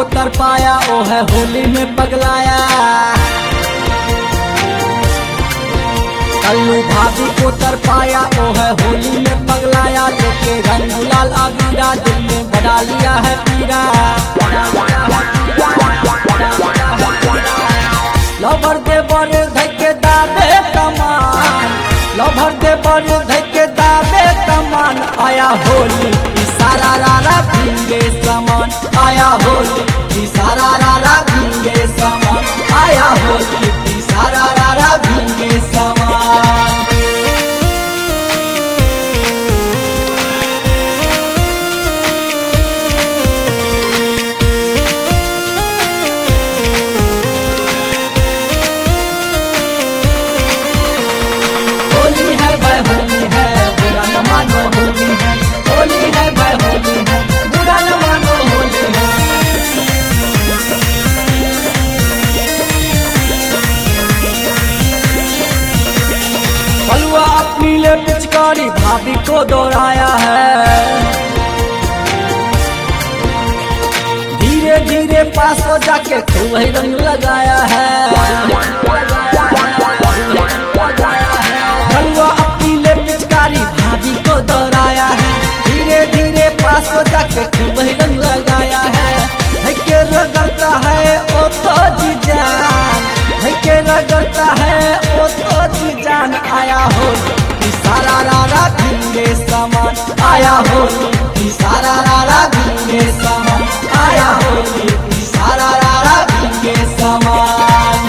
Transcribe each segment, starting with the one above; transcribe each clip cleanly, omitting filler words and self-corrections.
को तरपाया, ओ है होली में पगलाया। कल्लू भाभी को तरपाया, ओ है होली में पगलाया। लेके रंग गुलाल अबीरा, दिल में बना लिया है पीरा। लवर दे बड़े धके दाबे कमान, लवर दे बड़े धके दाबे कमान। आया होली सारा रारा भींगे समान, आया होली सारा रारा भींगे समान, आया होली सारा रारा भींगे समान। होली है भाई होली है, बुरा न मानो होली है। होली है भाई होली है, बुरा न मानो होली है। बलुआ अपनी ले पिचकारी भाभी को दोहराया है। धीरे धीरे पास हो जाके खूब ही रंग लगाया है। बलुआ अपनी ले पिचकारी भाभी को दोहराया है। धीरे धीरे पास हो जाके खूब ही रंग लगाया है। के रगड़ता है ओ तो जी जान, के रगड़ता है ओ तो जी जान। आया हो सारा रारा भींगे समान, आया हो सारा रारा भींगे समान, आया हो सारा रारा भींगे समान।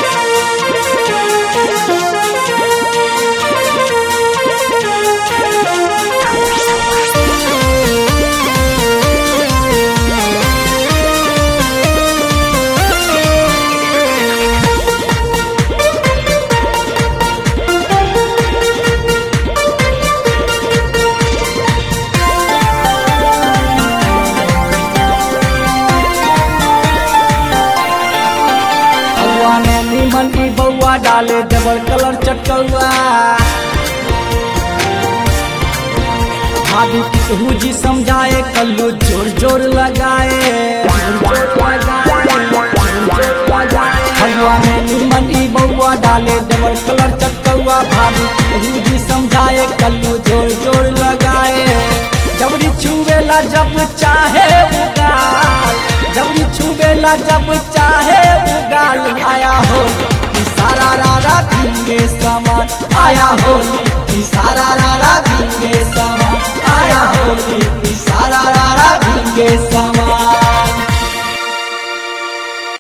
मन की बउआ डाले डबल कलर चटकौआ। भाभी कहू जी समझाए, कल्लू जोर जोर लगाए। भगवान मन की बउआ डाले डबल कलर चटकौआ। भाभी कहू जी समझाए, कल्लू जोर जोर लगाए। जबरी छुवेला जब चाहे उगाल, जबरी छुवेला जब चाहे उगाल। आया हो सारा रारा भींगे समान, आया हो सारा